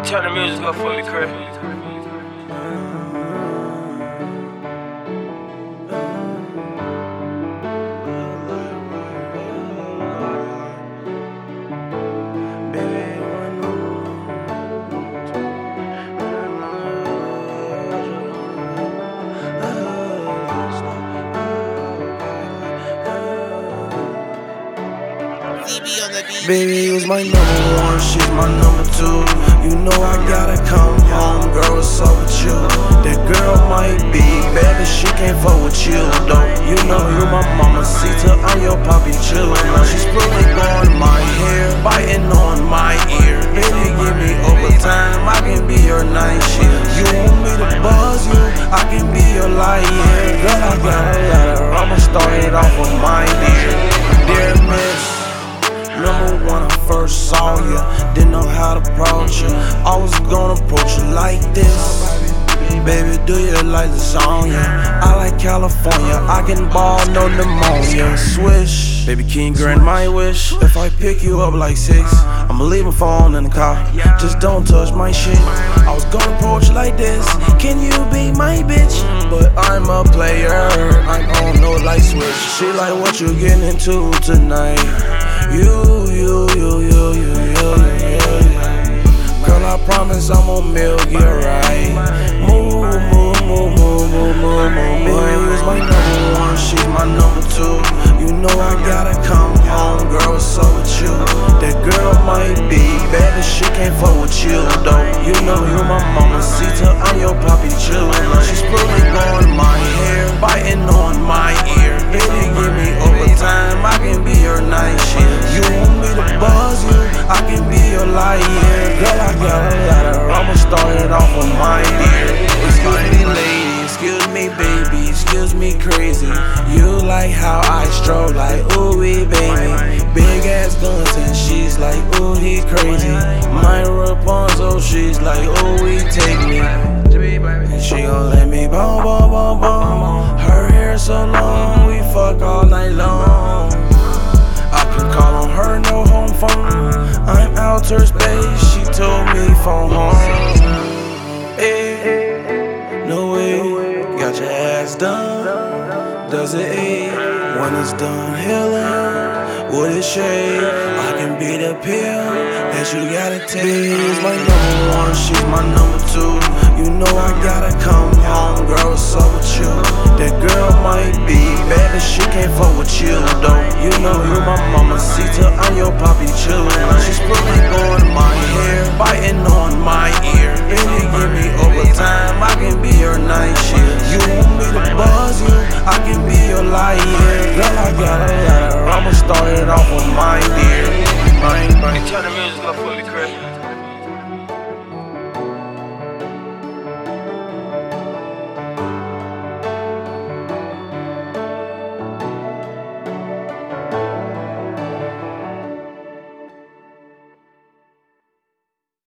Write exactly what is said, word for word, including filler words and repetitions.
Might turn the music up for me, Craig. Baby, you was my number one, she's my number two. You know I gotta come home, girl, what's up with you? That girl might be bad, but she can't fuck with you, though. You know you my mama, Sita, I'm your poppy chill. Now she's pulling on my hair, biting on my ear. Baby, give me overtime, I can be your night shift. You want me to buzz you, I can be your light, yeah. Girl, I got a letter, I'ma start it off with my dear. Dear miss, number one, I first saw you, didn't know how to approach you. I was gonna approach you like this. Baby, do you like lasagna? I like California, I can ball, no pneumonia. Swish, baby, can you grant my wish? If I pick you up like six, I'ma leave my phone in the car. Just don't touch my shit. I was gonna approach you like this. Can you be my bitch? But I'm a player, I'm on no light switch. She like what you getting into tonight. You, you, you, you, you, you, you. Girl, I promise I'm gon' milk you right. Move, move, move, move, move, move, move. Baby, you was my number one, she's my number two. You know I gotta come home, girl, what's up with you? That girl might be bad, but she can't fuck with you, though. You know you my mama, Sita, I'm your poppy chill. She's pulling on my hair, biting on my ear. Baby, give me overtime, I can be your night shift. You want me to buzz you, I can be your light, yeah. Girl, I got a letter, I'ma start it off with my dear. Excuse me, lady, excuse me, baby, excuse me, crazy. You like how I stroke, like ooh wee, baby. Big ass guns and she's like ooh he crazy. My Rapunzel, she's like ooh we take me. And she gon' let me boom, boom, boom, boom. Her hair so long, we fuck all night long. I can call on her, no home phone. I'm outer space, she told me phone home. Hey, no way, got your ass done. Does it ache when it's done healing? Would it shake? I can be the pill that you gotta take. She's my number one, she's my number two. You know I gotta come home, girl, what's up with you? That girl might be bad, but she can't fuck with you, though. You know you my mama, Sita, I'm your poppy chill. She's pulling on my hair, biting on my ear. Baby, give me overtime, I can be your night shift. You want me to buzz you, I can be your light, yeah. Girl, I got a letter, I'ma start it off with my dear. Might turn the music up for me,